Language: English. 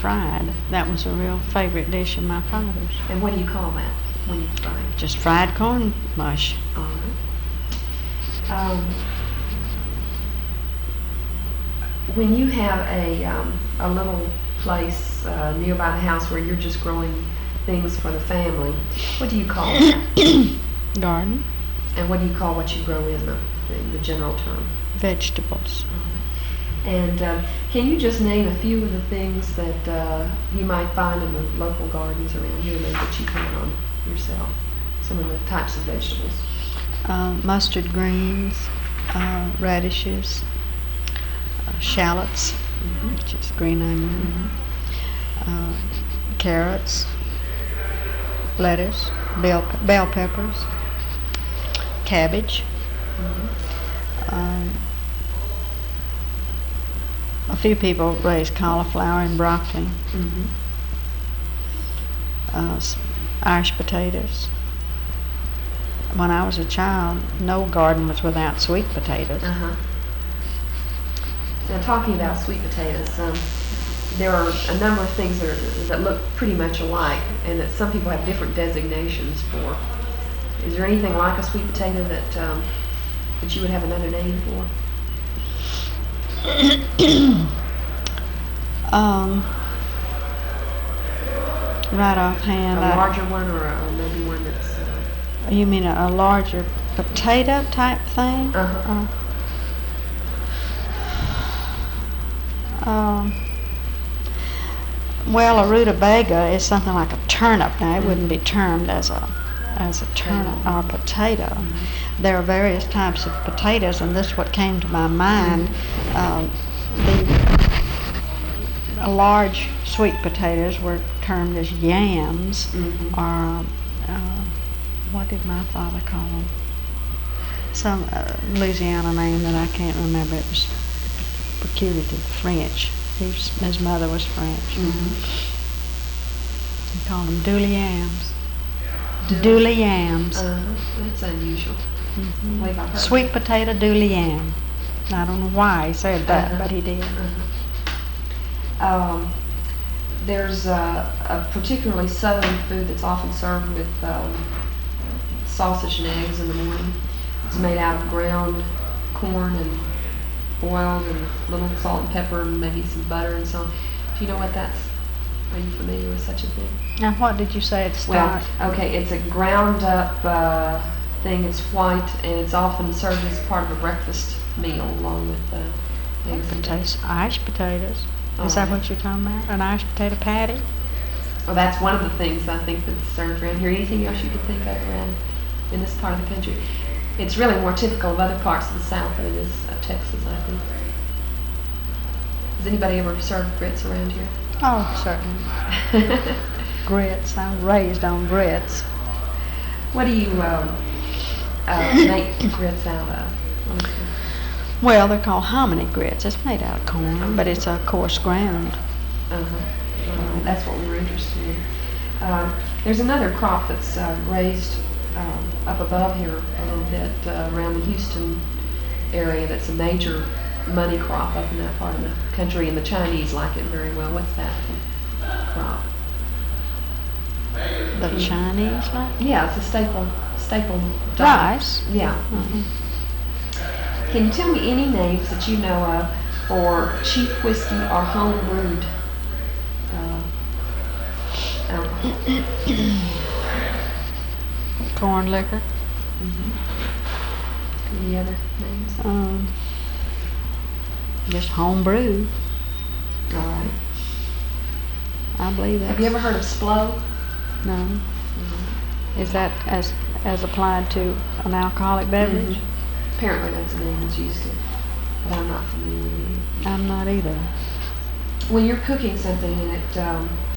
fried. That was a real favorite dish of my father's. And what do you call that when you fry it? Just fried corn mush. All right. When you have a little place nearby the house where you're just growing things for the family, what do you call that? Garden. And what do you call what you grow in the general term? Vegetables. And can you just name a few of the things that you might find in the local gardens around here, maybe that you plant on yourself? Some of the types of vegetables. Mustard greens, radishes, shallots, which is green onion, carrots, lettuce, bell peppers, cabbage. A few people raise cauliflower and broccoli, Irish potatoes. When I was a child, no garden was without sweet potatoes. Now, talking about sweet potatoes, there are a number of things that look pretty much alike, and that some people have different designations for. Is there anything like a sweet potato that you would have another name for? Right offhand. A larger one, or maybe one that's... You mean a larger potato type thing? Well, a rutabaga is something like a turnip. Now, it wouldn't be termed as a turnip or potato. There are various types of potatoes, and this is what came to my mind. The large sweet potatoes were termed as yams, or what did my father call them? Some Louisiana name that I can't remember. It was peculiar to French. His mother was French. He called them dooley yams. Dooley yams. That's unusual. Sweet potato dooley yam. I don't know why he said that, but he did. There's a particularly southern food that's often served with sausage and eggs in the morning. It's made out of ground corn and boiled, and a little salt and pepper, and maybe some butter and so on. Do you know what that's? Are you familiar with such a thing? Now, what did you say at the start? Well, okay, it's a ground up thing. It's white, and it's often served as part of a breakfast meal along with eggs and potatoes. Irish potatoes. Is that what you're talking about? An Irish potato patty? Well, that's one of the things I think that's served around here. Anything else you could think of around in this part of the country? It's really more typical of other parts of the South than it is of Texas, I think. Has anybody ever served grits around here? Oh, certainly. Grits. I'm raised on grits. What do you make grits out of? Well, they're called hominy grits. It's made out of corn, but it's a coarse ground. That's what we were interested in. There's another crop that's raised up above here a little bit around the Houston area that's a major money crop up in that part of the country, and the Chinese like it very well. What's that crop? The Chinese like? Yeah, it's a staple diet. Rice? Yeah. Can you tell me any names that you know of for cheap whiskey or home brewed alcohol? Corn liquor. Any other names? Just home brew. All right. I believe that. Have you ever heard of Splo? No. Is that as applied to an alcoholic beverage? Apparently that's the name that's used, but I'm not familiar with it. I'm not either. When you're cooking something and it